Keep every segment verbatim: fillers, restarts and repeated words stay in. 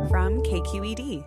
from K Q E D.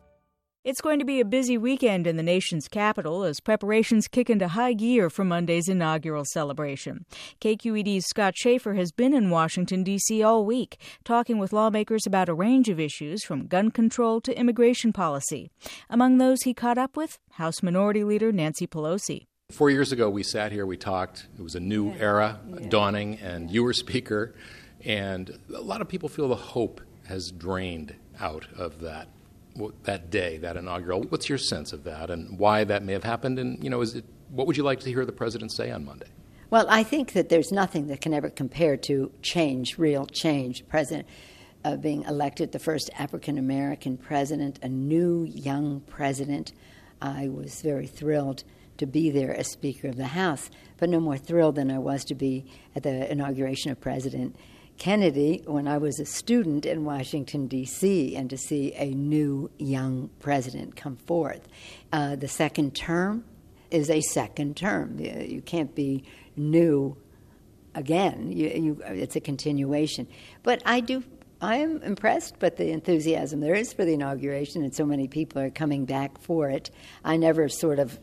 It's going to be a busy weekend in the nation's capital as preparations kick into high gear for Monday's inaugural celebration. K Q E D's Scott Schaefer has been in Washington, D C all week, talking with lawmakers about a range of issues from gun control to immigration policy. Among those he caught up with, House Minority Leader Nancy Pelosi. Four years ago, we sat here, we talked. It was a new yeah. era yeah. dawning, and you were speaker. And a lot of people feel the hope has drained out of that. that day, that inaugural. What's your sense of that and why that may have happened? And, you know, is it, what would you like to hear the president say on Monday? Well, I think that there's nothing that can ever compare to change, real change. President uh, being elected, the first African-American president, a new young president. I was very thrilled to be there as Speaker of the House, but no more thrilled than I was to be at the inauguration of President Kennedy when I was a student in Washington, D C, and to see a new young president come forth. Uh, the second term is a second term. You can't be new again. You, you, it's a continuation. But I do, I am impressed by the enthusiasm there is for the inauguration, and so many people are coming back for it. I never sort of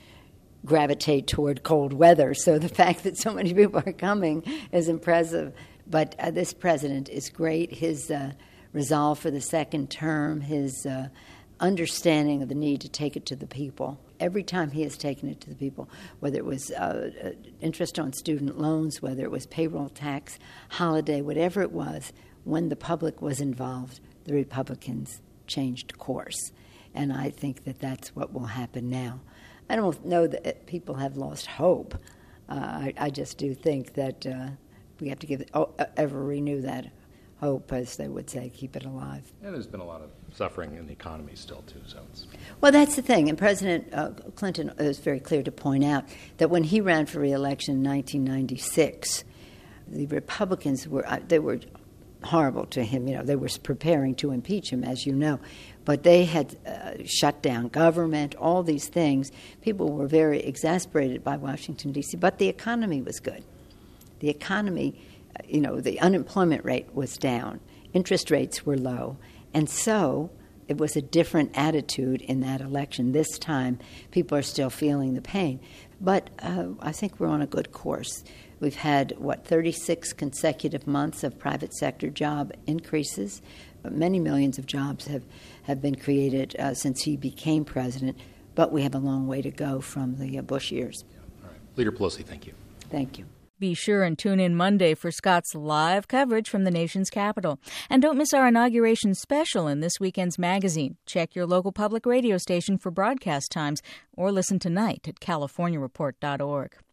gravitate toward cold weather, so the fact that so many people are coming is impressive. But uh, this president is great. His uh, resolve for the second term, his uh, understanding of the need to take it to the people. Every time he has taken it to the people, whether it was uh, interest on student loans, whether it was payroll tax, holiday, whatever it was, when the public was involved, the Republicans changed course. And I think that that's what will happen now. I don't know that people have lost hope. Uh, I, I just do think that uh, we have to give oh, ever renew that hope, as they would say, keep it alive. And there's been a lot of suffering in the economy still, too. So it's... Well, that's the thing. And President uh, Clinton is very clear to point out that when he ran for re-election in nineteen ninety-six, the Republicans were uh, they were horrible to him. You know, they were preparing to impeach him, as you know. But they had uh, shut down government, all these things. People were very exasperated by Washington, D C, but the economy was good. The economy, you know, the unemployment rate was down. Interest rates were low. And so it was a different attitude in that election. This time, people are still feeling the pain. But uh, I think we're on a good course. We've had, what, thirty-six consecutive months of private sector job increases. Many millions of jobs have, have been created uh, since he became president, but we have a long way to go from the uh, Bush years. Yeah. All right. Leader Pelosi, thank you. Thank you. Be sure and tune in Monday for Scott's live coverage from the nation's capital. And don't miss our inauguration special in this weekend's magazine. Check your local public radio station for broadcast times or listen tonight at california report dot org.